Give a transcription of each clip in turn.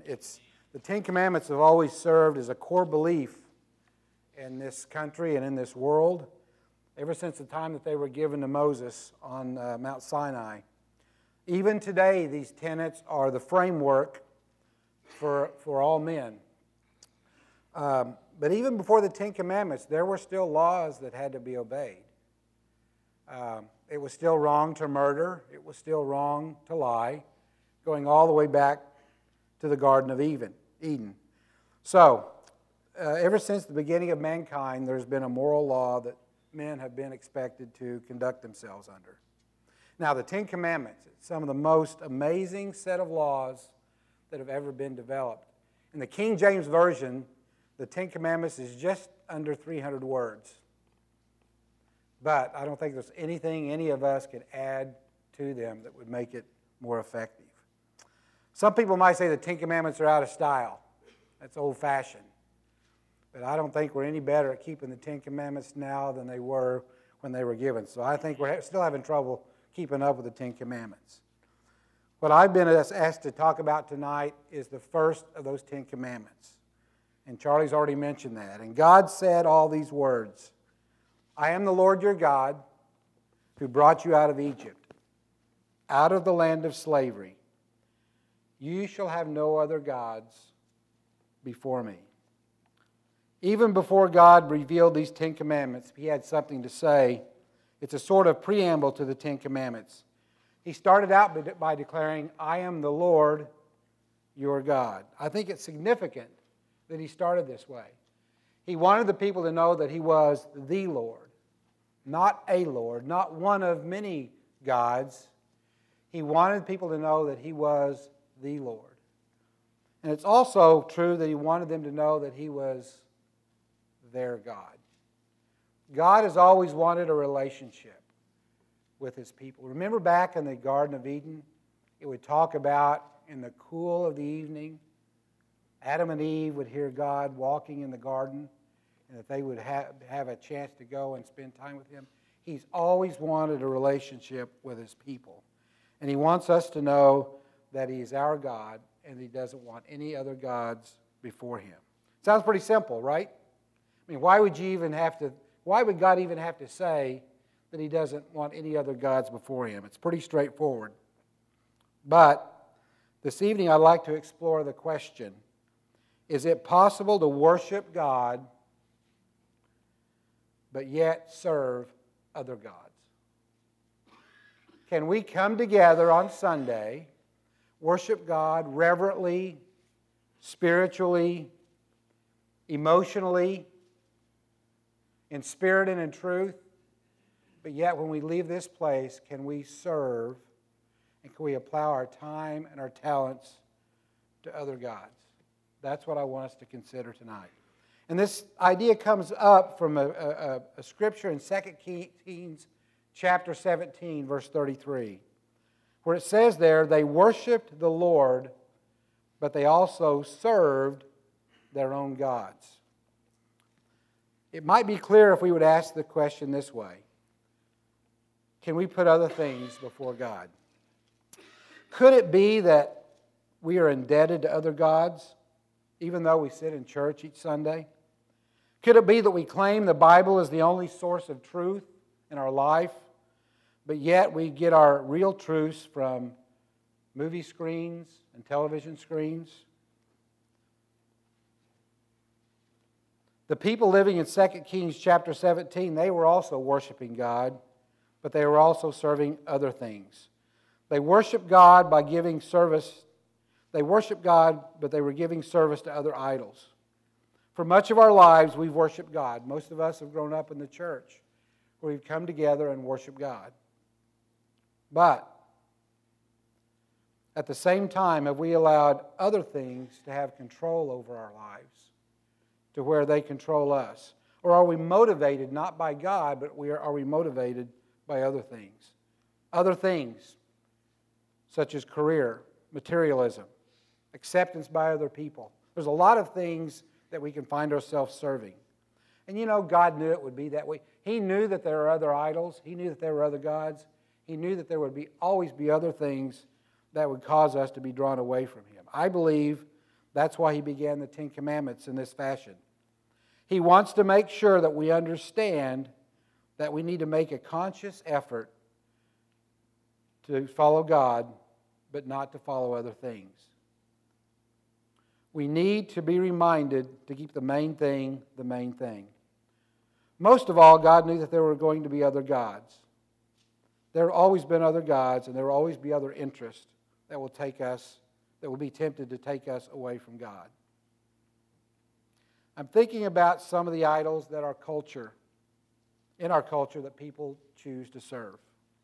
The Ten Commandments have always served as a core belief in this country and in this world ever since the time that they were given to Moses on Mount Sinai. Even today, these tenets are the framework for all men. But even before the Ten Commandments, there were still laws that had to be obeyed. It was still wrong to murder. It was still wrong to lie, going all the way back to the Garden of Eden. So, ever since the beginning of mankind, there's been a moral law that men have been expected to conduct themselves under. Now, the Ten Commandments, it's some of the most amazing set of laws that have ever been developed. In the King James Version, the Ten Commandments is just under 300 words. But I don't think there's anything any of us could add to them that would make it more effective. Some people might say the Ten Commandments are out of style. That's old-fashioned. But I don't think we're any better at keeping the Ten Commandments now than they were when they were given. So I think we're still having trouble keeping up with the Ten Commandments. What I've been asked to talk about tonight is the first of those Ten Commandments. And Charlie's already mentioned that. And God said all these words, I am the Lord your God who brought you out of Egypt, out of the land of slavery. You shall have no other gods before me. Even before God revealed these Ten Commandments, He had something to say. It's a sort of preamble to the Ten Commandments. He started out by declaring, I am the Lord your God. I think it's significant that He started this way. He wanted the people to know that He was the Lord, not a Lord, not one of many gods. He wanted people to know that He was the Lord. And it's also true that He wanted them to know that He was their God. God has always wanted a relationship with His people. Remember back in the Garden of Eden, it would talk about in the cool of the evening, Adam and Eve would hear God walking in the garden, and that they would have a chance to go and spend time with Him. He's always wanted a relationship with His people. And He wants us to know that He is our God and He doesn't want any other gods before Him. Sounds pretty simple, right? I mean, why would God even have to say that He doesn't want any other gods before Him? It's pretty straightforward. But this evening I'd like to explore the question, is it possible to worship God but yet serve other gods? Can we come together on Sunday, worship God reverently, spiritually, emotionally, in spirit and in truth, but yet when we leave this place, can we serve and can we apply our time and our talents to other gods? That's what I want us to consider tonight. And this idea comes up from a scripture in 2 Kings chapter 17, verse 33, where it says there, they worshiped the Lord, but they also served their own gods. It might be clear if we would ask the question this way. Can we put other things before God? Could it be that we are indebted to other gods, even though we sit in church each Sunday? Could it be that we claim the Bible is the only source of truth in our life, but yet we get our real truths from movie screens and television screens? The people living in 2 Kings chapter 17, they were also worshiping God, but they were also serving other things. They worshiped God by giving service. They worshiped God, but they were giving service to other idols. For much of our lives, we've worshiped God. Most of us have grown up in the church where we've come together and worshiped God. But at the same time, have we allowed other things to have control over our lives to where they control us? Or are we motivated not by God, but are we motivated by other things? Other things such as career, materialism, acceptance by other people. There's a lot of things that we can find ourselves serving. And you know, God knew it would be that way. He knew that there are other idols. He knew that there were other gods. He knew that there would always be other things that would cause us to be drawn away from Him. I believe That's why He began the Ten Commandments in this fashion. He wants to make sure that we understand that we need to make a conscious effort to follow God, but not to follow other things. We need to be reminded to keep the main thing the main thing. Most of all, God knew that there were going to be other gods. There have always been other gods, and there will always be other interests that will be tempted to take us away from God. I'm thinking about some of the idols that in our culture that people choose to serve.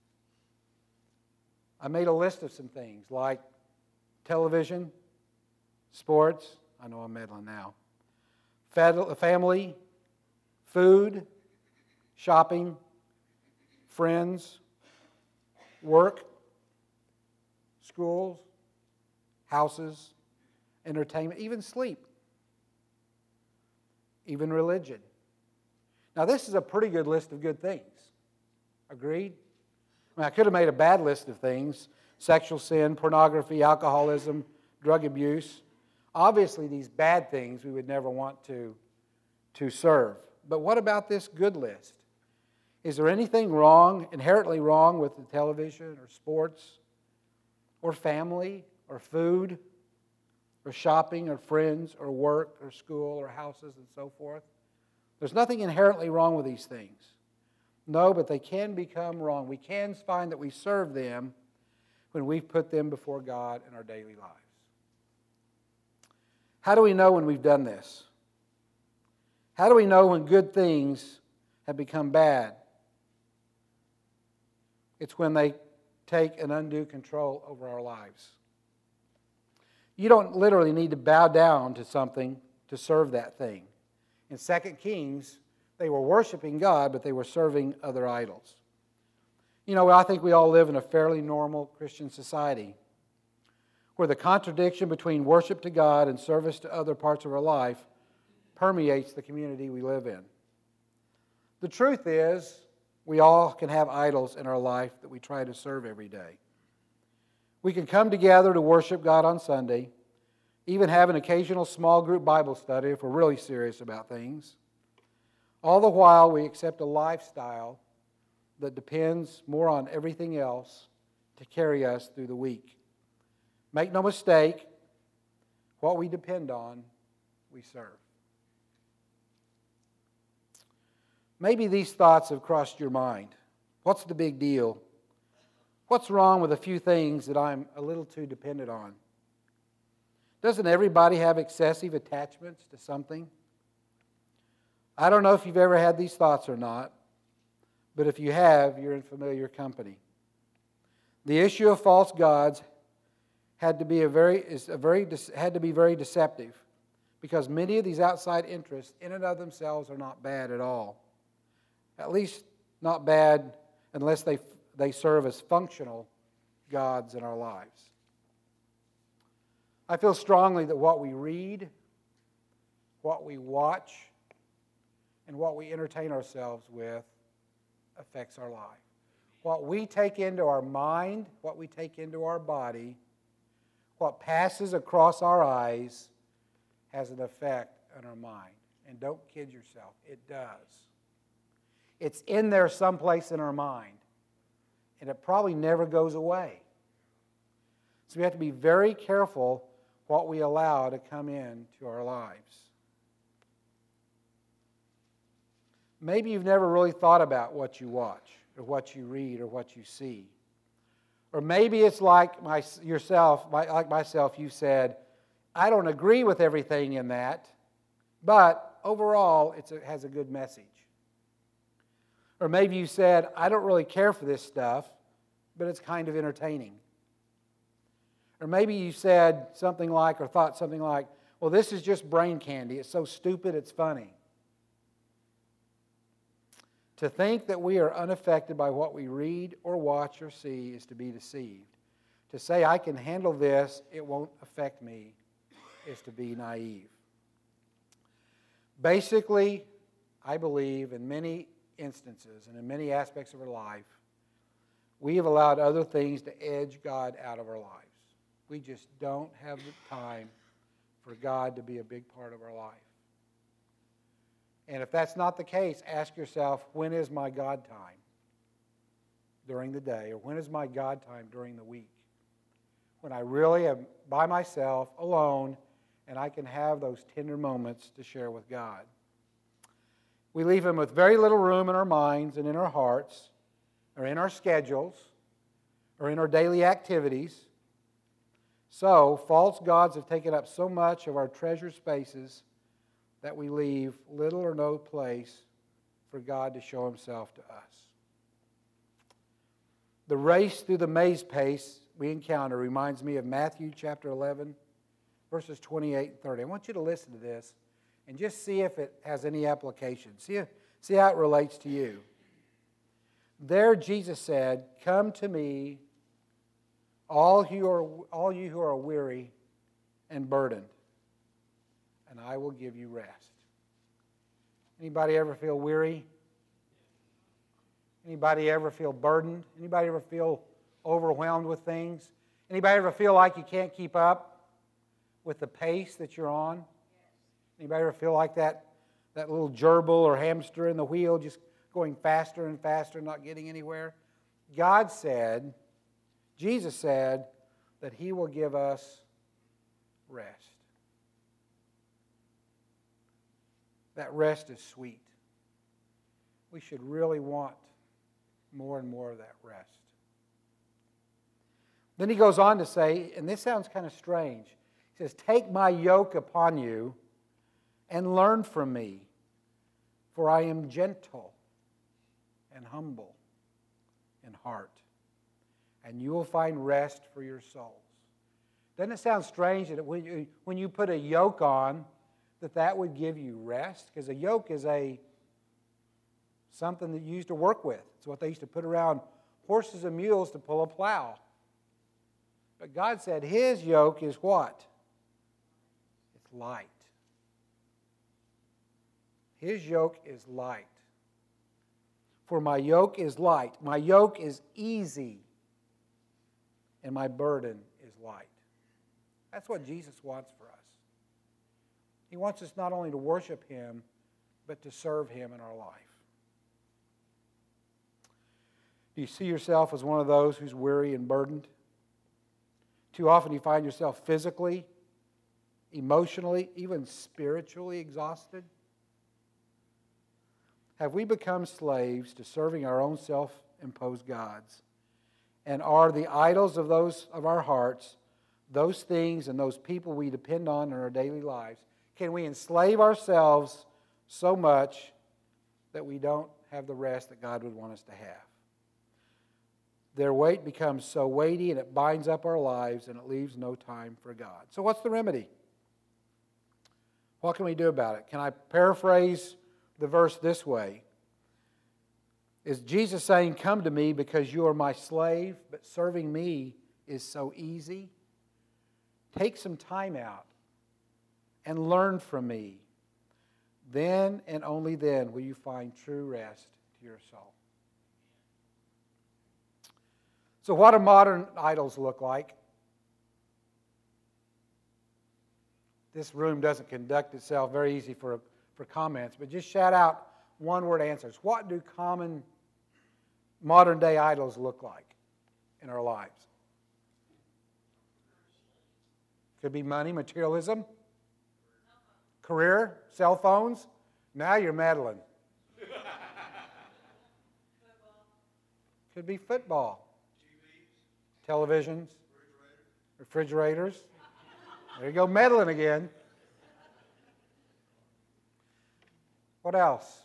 I made a list of some things like television, sports, I know I'm meddling now, family, food, shopping, friends, work, schools, houses, entertainment, even sleep, even religion. Now, this is a pretty good list of good things. Agreed? I mean, I could have made a bad list of things: sexual sin, pornography, alcoholism, drug abuse. Obviously, these bad things we would never want to serve. But what about this good list? Is there anything wrong, inherently wrong, with the television or sports or family or food or shopping or friends or work or school or houses and so forth? There's nothing inherently wrong with these things. No, but they can become wrong. We can find that we serve them when we've put them before God in our daily lives. How do we know when we've done this? How do we know when good things have become bad? It's when they take an undue control over our lives. You don't literally need to bow down to something to serve that thing. In 2 Kings, they were worshiping God, but they were serving other idols. You know, I think we all live in a fairly normal Christian society where the contradiction between worship to God and service to other parts of our life permeates the community we live in. The truth is, we all can have idols in our life that we try to serve every day. We can come together to worship God on Sunday, even have an occasional small group Bible study if we're really serious about things. All the while, we accept a lifestyle that depends more on everything else to carry us through the week. Make no mistake, what we depend on, we serve. Maybe these thoughts have crossed your mind. What's the big deal? What's wrong with a few things that I'm a little too dependent on? Doesn't everybody have excessive attachments to something? I don't know if you've ever had these thoughts or not, but if you have, you're in familiar company. The issue of false gods had to be very deceptive, because many of these outside interests in and of themselves are not bad at all. At least not bad unless they serve as functional gods in our lives. I feel strongly that what we read, what we watch, and what we entertain ourselves with affects our life. What we take into our mind, what we take into our body, what passes across our eyes has an effect on our mind. And don't kid yourself, it does. It's in there someplace in our mind, and it probably never goes away. So we have to be very careful what we allow to come into our lives. Maybe you've never really thought about what you watch or what you read or what you see. Or maybe it's like myself, you said, I don't agree with everything in that, but overall it has a good message. Or maybe you said, I don't really care for this stuff, but it's kind of entertaining. Or maybe you said something like, or thought something like, well, this is just brain candy. It's so stupid, it's funny. To think that we are unaffected by what we read or watch or see is to be deceived. To say, I can handle this, it won't affect me, is to be naive. Basically, I believe in many instances and in many aspects of our life, we have allowed other things to edge God out of our lives. We just don't have the time for God to be a big part of our life. And if that's not the case, ask yourself, when is my God time during the day? Or when is my God time during the week? When I really am by myself, alone, and I can have those tender moments to share with God. We leave Him with very little room in our minds and in our hearts, or in our schedules, or in our daily activities. So, false gods have taken up so much of our treasure spaces that we leave little or no place for God to show Himself to us. The race through the maze pace we encounter reminds me of Matthew chapter 11, verses 28 and 30. I want you to listen to this and just see if it has any application. See how it relates to you. There Jesus said, "Come to me, all you who are weary and burdened, and I will give you rest." Anybody ever feel weary? Anybody ever feel burdened? Anybody ever feel overwhelmed with things? Anybody ever feel like you can't keep up with the pace that you're on? Anybody ever feel like that little gerbil or hamster in the wheel just going faster and faster, not getting anywhere? God said, Jesus said, that He will give us rest. That rest is sweet. We should really want more and more of that rest. Then He goes on to say, and this sounds kind of strange, He says, "Take my yoke upon you and learn from me, for I am gentle and humble in heart, and you will find rest for your souls." Doesn't it sound strange that when you put a yoke on, that would give you rest? Because a yoke is something that you used to work with. It's what they used to put around horses and mules to pull a plow. But God said His yoke is what? It's light. His yoke is light. For my yoke is light. My yoke is easy. And my burden is light. That's what Jesus wants for us. He wants us not only to worship Him, but to serve Him in our life. Do you see yourself as one of those who's weary and burdened? Too often you find yourself physically, emotionally, even spiritually exhausted. Have we become slaves to serving our own self-imposed gods? And are the idols of our hearts, those things and those people we depend on in our daily lives, can we enslave ourselves so much that we don't have the rest that God would want us to have? Their weight becomes so weighty and it binds up our lives and it leaves no time for God. So what's the remedy? What can we do about it? Can I paraphrase the verse this way? Is Jesus saying, "Come to me because you are my slave, but serving me is so easy"? Take some time out and learn from me. Then and only then will you find true rest to your soul. So what do modern idols look like? This room doesn't conduct itself very easy for comments, but just shout out one-word answers. What do common modern-day idols look like in our lives? Could be money, materialism, career, cell phones. Now you're meddling. Could be football. Televisions, refrigerators. There you go, meddling again. What else?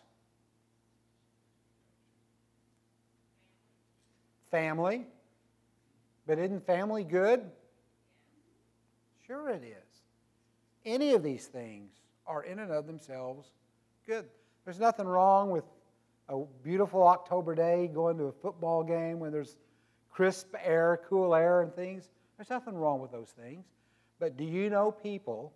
Family. But isn't family good? Sure it is. Any of these things are in and of themselves good. There's nothing wrong with a beautiful October day going to a football game when there's crisp air, cool air and things. There's nothing wrong with those things. But do you know people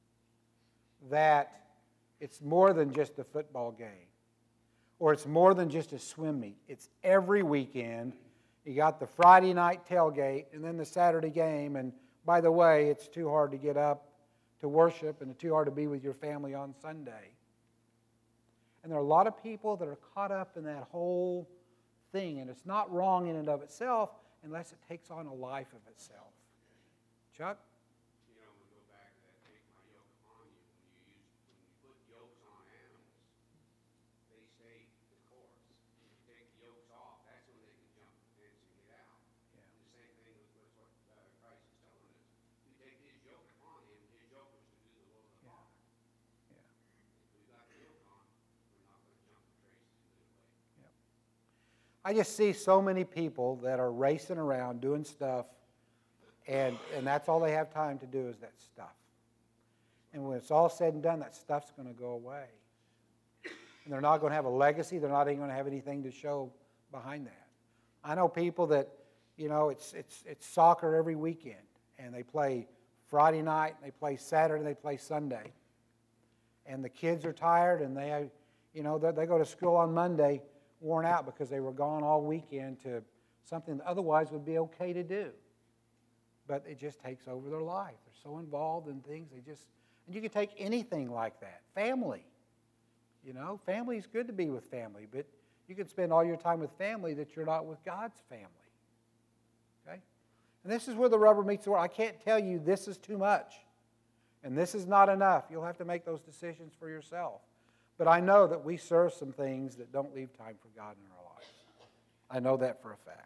that it's more than just a football game? Or it's more than just a swim meet. It's every weekend. You got the Friday night tailgate and then the Saturday game. And by the way, it's too hard to get up to worship and the 2 are to be with your family on Sunday. And there are a lot of people that are caught up in that whole thing, and it's not wrong in and of itself unless it takes on a life of itself. Chuck? You know, we go back to that take my yoke upon you. When you put yokes on animals, they stay the course. If you take the yokes off, that's when they can jump the fence and get out. Yeah. And the same thing with what Christ is telling us. You take his yoke upon him, his yoke was to do the will of the Father. Yeah. If we've got the yoke on, we're not going to jump the traces and get away. Yeah. I just see so many people that are racing around doing stuff, and that's all they have time to do is that stuff. And when it's all said and done, that stuff's going to go away. And they're not going to have a legacy. They're not even going to have anything to show behind that. I know people that, you know, it's soccer every weekend, and they play Friday night, and they play Saturday, and they play Sunday. And the kids are tired, and they go to school on Monday worn out because they were gone all weekend to something that otherwise would be okay to do. But it just takes over their life. They're so involved in things, and you can take anything like that. Family. You know, family is good to be with family, but you can spend all your time with family that you're not with God's family. Okay? And this is where the rubber meets the road. I can't tell you this is too much and this is not enough. You'll have to make those decisions for yourself. But I know that we serve some things that don't leave time for God in our lives. I know that for a fact.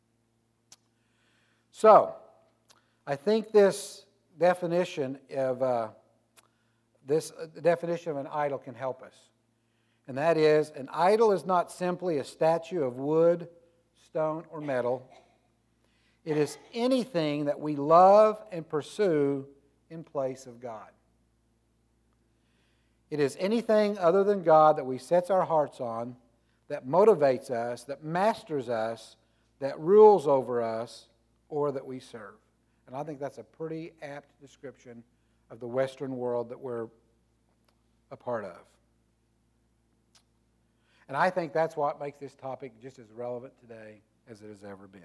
So, I think this definition of an idol can help us. And that is, an idol is not simply a statue of wood, stone, or metal. It is anything that we love and pursue in place of God. It is anything other than God that we set our hearts on, that motivates us, that masters us, that rules over us, or that we serve. And I think that's a pretty apt description of the Western world that we're a part of. And I think that's what makes this topic just as relevant today as it has ever been.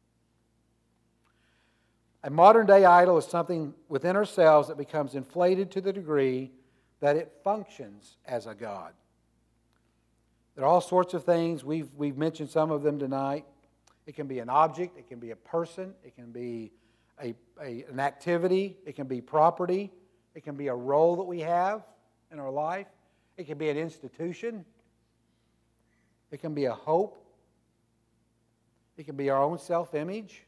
A modern-day idol is something within ourselves that becomes inflated to the degree that it functions as a god. There are all sorts of things. We've mentioned some of them tonight. It can be an object. It can be a person. It can be an activity. It can be property. It can be a role that we have in our life. It can be an institution. It can be a hope. It can be our own self-image.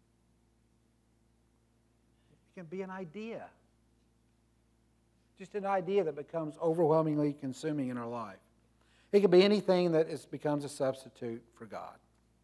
It can be an idea. Just an idea that becomes overwhelmingly consuming in our life. It can be anything that becomes a substitute for God.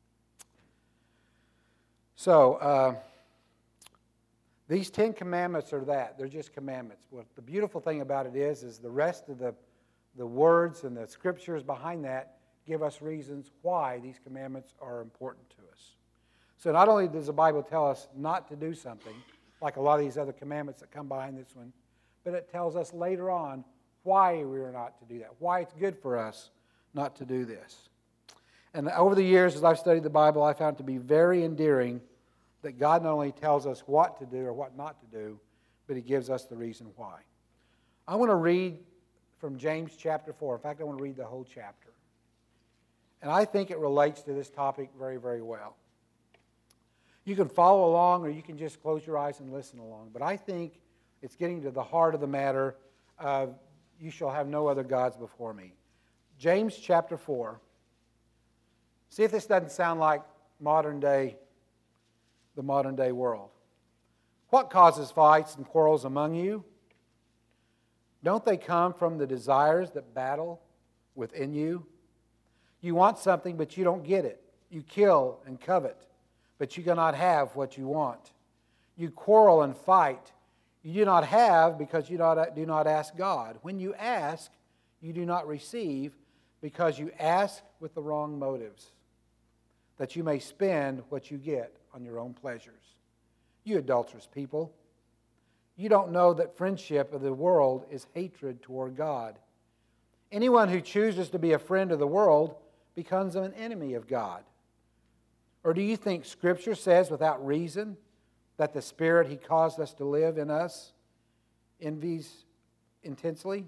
So, these 10 commandments are that. They're just commandments. What the beautiful thing about it is the rest of the words and the scriptures behind that give us reasons why these commandments are important to us. So not only does the Bible tell us not to do something, like a lot of these other commandments that come behind this one, but it tells us later on why we are not to do that, why it's good for us not to do this. And over the years, as I've studied the Bible, I found it to be very endearing that God not only tells us what to do or what not to do, but He gives us the reason why. I want to read from James chapter 4. In fact, I want to read the whole chapter. And I think it relates to this topic very, very well. You can follow along or you can just close your eyes and listen along. But I think it's getting to the heart of the matter of you shall have no other gods before me. James chapter 4. See if this doesn't sound like the modern day world. What causes fights and quarrels among you? Don't they come from the desires that battle within you? You want something, but you don't get it. You kill and covet, but you cannot have what you want. You quarrel and fight. You do not have because you do not ask God. When you ask, you do not receive because you ask with the wrong motives, that you may spend what you get on your own pleasures. You adulterous people, you don't know that friendship of the world is hatred toward God. Anyone who chooses to be a friend of the world becomes an enemy of God. Or do you think Scripture says without reason that the Spirit He caused us to live in us envies intensely,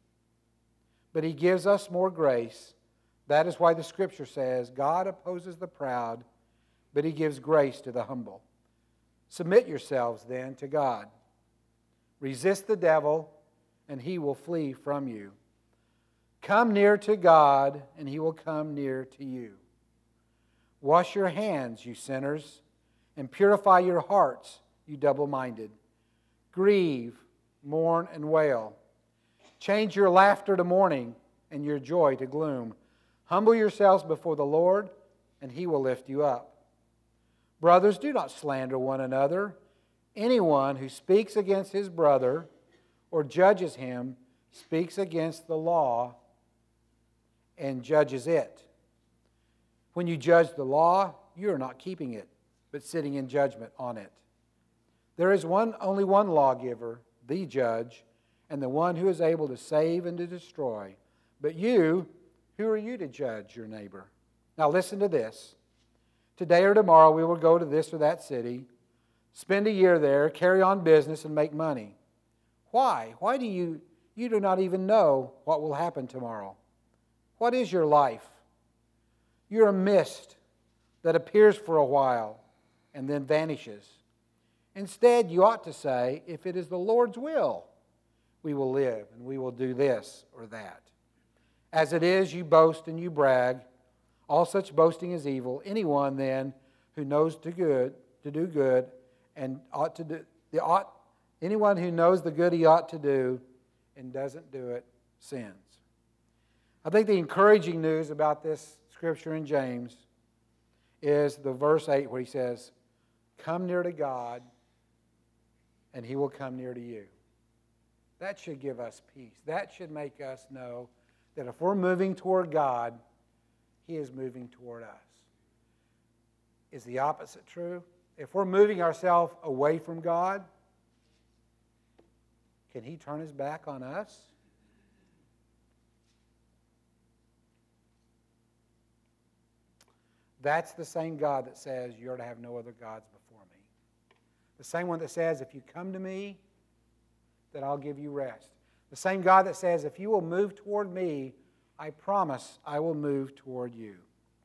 but He gives us more grace. That is why the Scripture says, God opposes the proud, but He gives grace to the humble. Submit yourselves then to God. Resist the devil, and he will flee from you. Come near to God, and He will come near to you. Wash your hands, you sinners, and purify your hearts, you double-minded. Grieve, mourn, and wail. Change your laughter to mourning and your joy to gloom. Humble yourselves before the Lord, and He will lift you up. Brothers, do not slander one another. Anyone who speaks against his brother or judges him speaks against the law and judges it. When you judge the law, you are not keeping it, but sitting in judgment on it. There is only one lawgiver, the judge, and the one who is able to save and to destroy. But you, who are you to judge your neighbor? Now listen to this. Today or tomorrow we will go to this or that city, spend a year there, carry on business, and make money. Why? Why do you do not even know what will happen tomorrow? What is your life? You're a mist that appears for a while and then vanishes. Instead, you ought to say, if it is the Lord's will, we will live and we will do this or that. As it is, you boast and you brag. All such boasting is evil. Anyone then who knows to do good and ought to do anyone who knows the good he ought to do and doesn't do it sins. I think the encouraging news about this scripture in James is the verse 8 where he says, come near to God and He will come near to you. That should give us peace. That should make us know that if we're moving toward God, He is moving toward us. Is the opposite true? If we're moving ourselves away from God, can He turn His back on us? That's the same God that says you're to have no other gods before me. The same one that says, if you come to me, then I'll give you rest. The same God that says, if you will move toward me, I promise I will move toward you.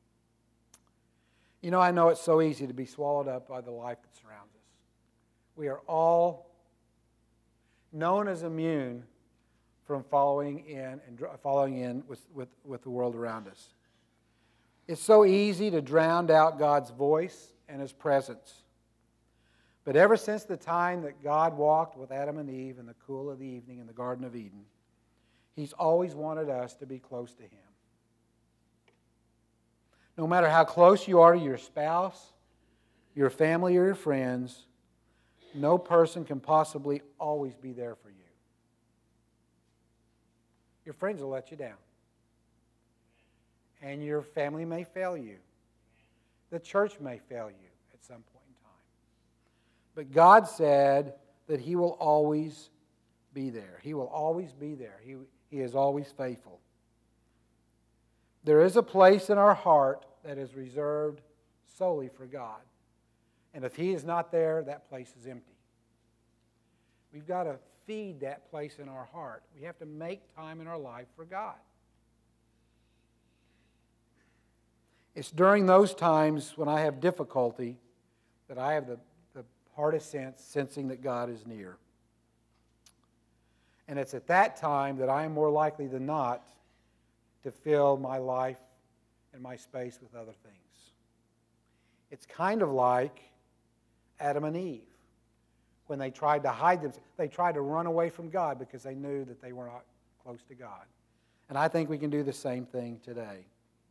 You know, I know it's so easy to be swallowed up by the life that surrounds us. We are all known as immune from following in with the world around us. It's so easy to drown out God's voice and His presence. But ever since the time that God walked with Adam and Eve in the cool of the evening in the Garden of Eden, He's always wanted us to be close to Him. No matter how close you are to your spouse, your family, or your friends, no person can possibly always be there for you. Your friends will let you down. And your family may fail you. The church may fail you at some point in time. But God said that He will always be there. He will always be there. He is always faithful. There is a place in our heart that is reserved solely for God. And if He is not there, that place is empty. We've got to feed that place in our heart. We have to make time in our life for God. It's during those times when I have difficulty that I have the hardest sensing that God is near. And it's at that time that I am more likely than not to fill my life and my space with other things. It's kind of like Adam and Eve. When they tried to hide themselves, they tried to run away from God because they knew that they were not close to God. And I think we can do the same thing today.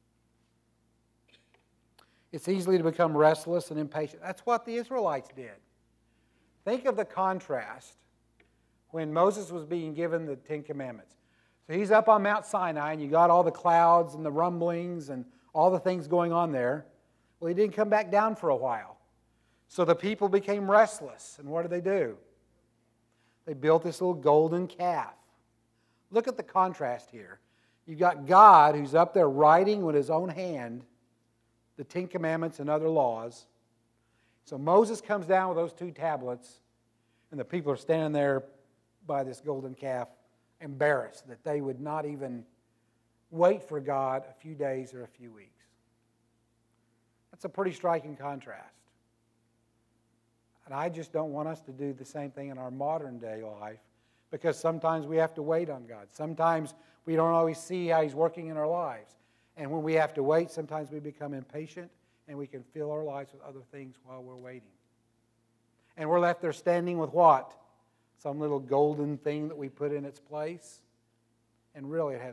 It's easy to become restless and impatient. That's what the Israelites did. Think of the contrast when Moses was being given the Ten Commandments. So he's up on Mount Sinai, and you got all the clouds and the rumblings and all the things going on there. Well, he didn't come back down for a while. So the people became restless. And what did? They built this little golden calf. Look at the contrast here. You've got God who's up there writing with His own hand the Ten Commandments and other laws. So Moses comes down with those two tablets, and the people are standing there by this golden calf embarrassed that they would not even wait for God a few days or a few weeks. That's a pretty striking contrast. And I just don't want us to do the same thing in our modern day life, because sometimes we have to wait on God. Sometimes we don't always see how He's working in our lives. And when we have to wait, sometimes we become impatient and we can fill our lives with other things while we're waiting. And we're left there standing with what? Some little golden thing that we put in its place. And really it has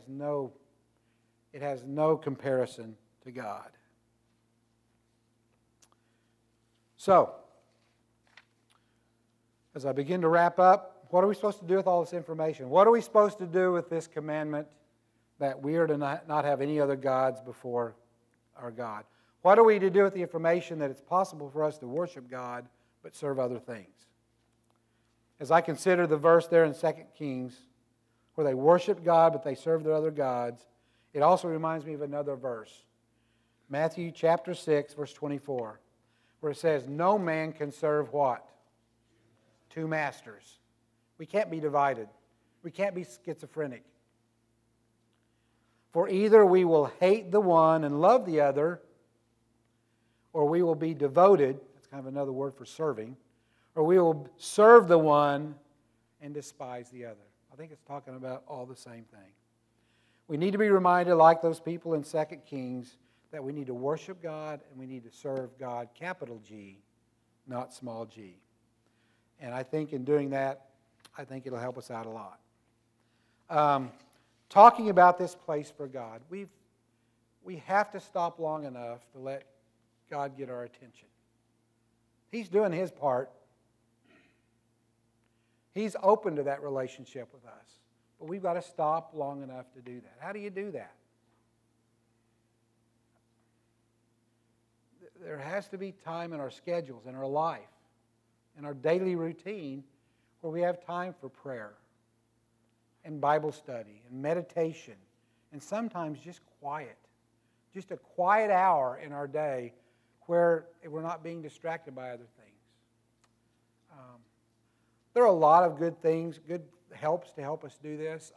no comparison to God. So, as I begin to wrap up, what are we supposed to do with all this information? What are we supposed to do with this commandment that we are to not have any other gods before our God? What are we to do with the information that it's possible for us to worship God but serve other things? As I consider the verse there in 2 Kings, where they worship God but they serve their other gods, it also reminds me of another verse. Matthew chapter 6, verse 24, where it says, no man can serve what? Two masters. We can't be divided. We can't be schizophrenic. For either we will hate the one and love the other, or we will be devoted, that's kind of another word for serving, or we will serve the one and despise the other. I think it's talking about all the same thing. We need to be reminded, like those people in 2 Kings, that we need to worship God and we need to serve God, capital G, not small g. And I think in doing that, I think it'll help us out a lot. Talking about this place for God, we have to stop long enough to let God get our attention. He's doing His part. He's open to that relationship with us. But we've got to stop long enough to do that. How do you do that? There has to be time in our schedules, in our life, in our daily routine, where we have time for prayer and Bible study and meditation and sometimes just quiet. Just a quiet hour in our day where we're not being distracted by other things. There are a lot of good things, good helps to help us do this.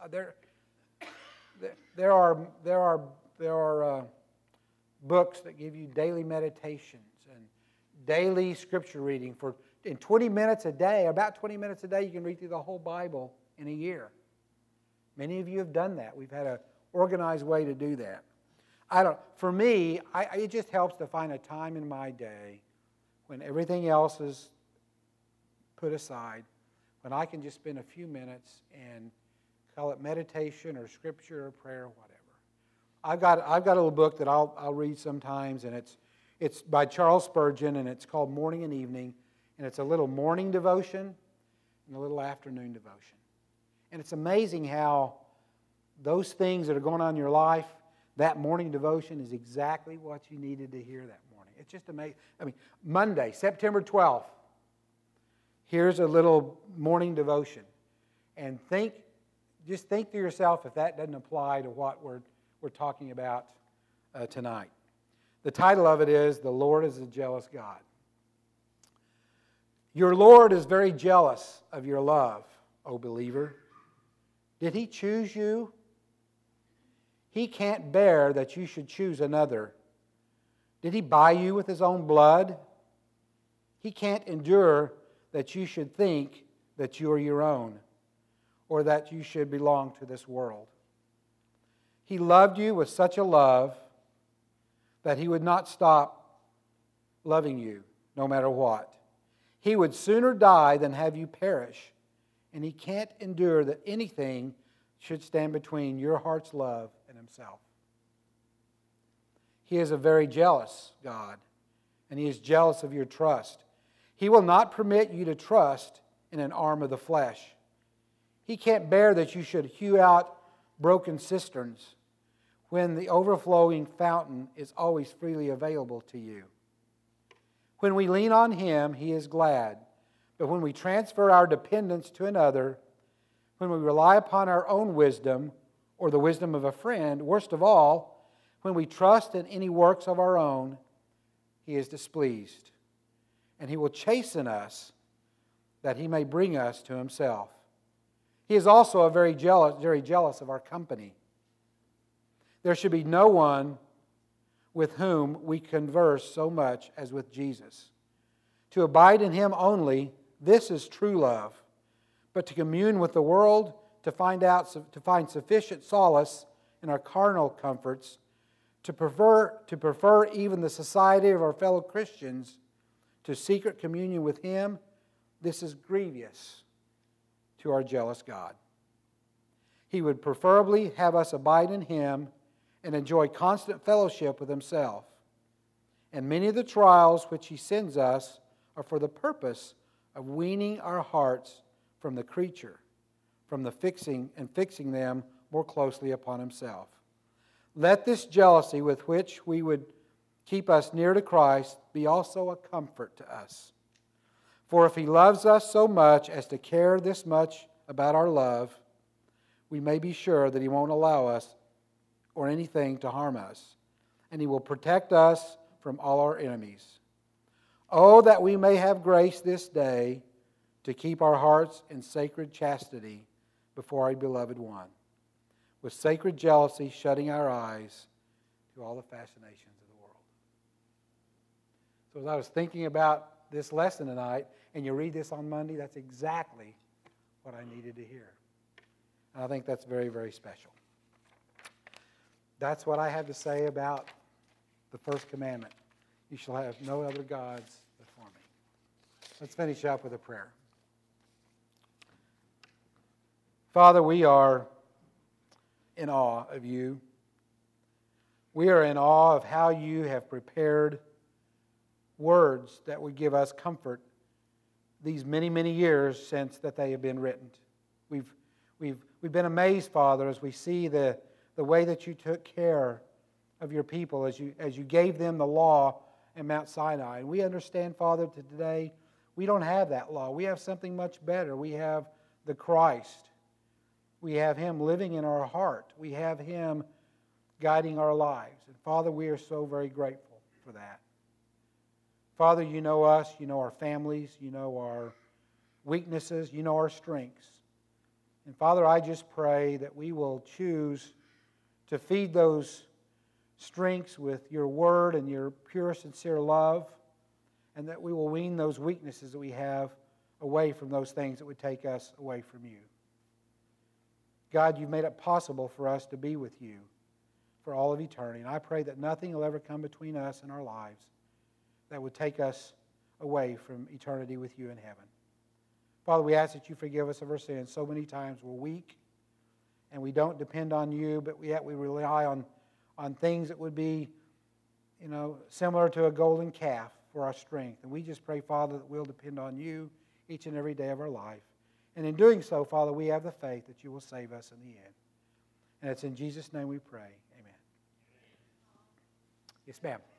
There are books that give you daily meditations and daily scripture reading. In 20 minutes a day, about 20 minutes a day, you can read through the whole Bible in a year. Many of you have done that. We've had an organized way to do that. For me, it just helps to find a time in my day when everything else is put aside, when I can just spend a few minutes and call it meditation or scripture or prayer or whatever. I've got a little book that I'll read sometimes, and it's by Charles Spurgeon, and it's called Morning and Evening, and it's a little morning devotion and a little afternoon devotion. And it's amazing how those things that are going on in your life, that morning devotion is exactly what you needed to hear that morning. It's just amazing. Monday, September 12th, here's a little morning devotion. And just think to yourself if that doesn't apply to what we're talking about tonight. The title of it is, The Lord is a Jealous God. Your Lord is very jealous of your love, O believer. Did He choose you? He can't bear that you should choose another. Did He buy you with His own blood? He can't endure that you should think that you are your own, or that you should belong to this world. He loved you with such a love that He would not stop loving you no matter what. He would sooner die than have you perish, and He can't endure that anything should stand between your heart's love and Himself. He is a very jealous God, and He is jealous of your trust. He will not permit you to trust in an arm of the flesh. He can't bear that you should hew out broken cisterns when the overflowing fountain is always freely available to you. When we lean on Him, He is glad. But when we transfer our dependence to another, when we rely upon our own wisdom or the wisdom of a friend, worst of all, when we trust in any works of our own, He is displeased. And He will chasten us that He may bring us to Himself. He is also very jealous of our company. There should be no one with whom we converse so much as with Jesus. To abide in Him only, this is true love. But to commune with the world, to find sufficient solace in our carnal comforts, to prefer even the society of our fellow Christians to secret communion with Him, this is grievous to our jealous God. He would preferably have us abide in Him and enjoy constant fellowship with Himself. And many of the trials which He sends us are for the purpose of weaning our hearts from the creature, from the fixing them more closely upon Himself. Let this jealousy with which we would keep us near to Christ be also a comfort to us. For if He loves us so much as to care this much about our love, we may be sure that He won't allow us or anything to harm us, and He will protect us from all our enemies. Oh, that we may have grace this day to keep our hearts in sacred chastity before our beloved one, with sacred jealousy shutting our eyes to all the fascinations of the world. So as I was thinking about this lesson tonight, and you read this on Monday, that's exactly what I needed to hear. And I think that's very, very special. That's what I have to say about the first commandment. You shall have no other gods before me. Let's finish up with a prayer. Father, we are in awe of You. We are in awe of how You have prepared words that would give us comfort these many, many years since that they have been written. We've been amazed, Father, as we see the way that You took care of Your people as you gave them the law in Mount Sinai. And we understand, Father, that today we don't have that law. We have something much better. We have the Christ. We have Him living in our heart. We have Him guiding our lives. And Father, we are so very grateful for that. Father, You know us. You know our families. You know our weaknesses. You know our strengths. And Father, I just pray that we will choose to feed those strengths with Your word and Your pure, sincere love, and that we will wean those weaknesses that we have away from those things that would take us away from You. God, You've made it possible for us to be with You for all of eternity. And I pray that nothing will ever come between us and our lives that would take us away from eternity with You in heaven. Father, we ask that You forgive us of our sins. So many times we're weak and we don't depend on You, but yet we rely on things that would be, similar to a golden calf for our strength. And we just pray, Father, that we'll depend on You each and every day of our life. And in doing so, Father, we have the faith that You will save us in the end. And it's in Jesus' name we pray. Amen. Yes, ma'am.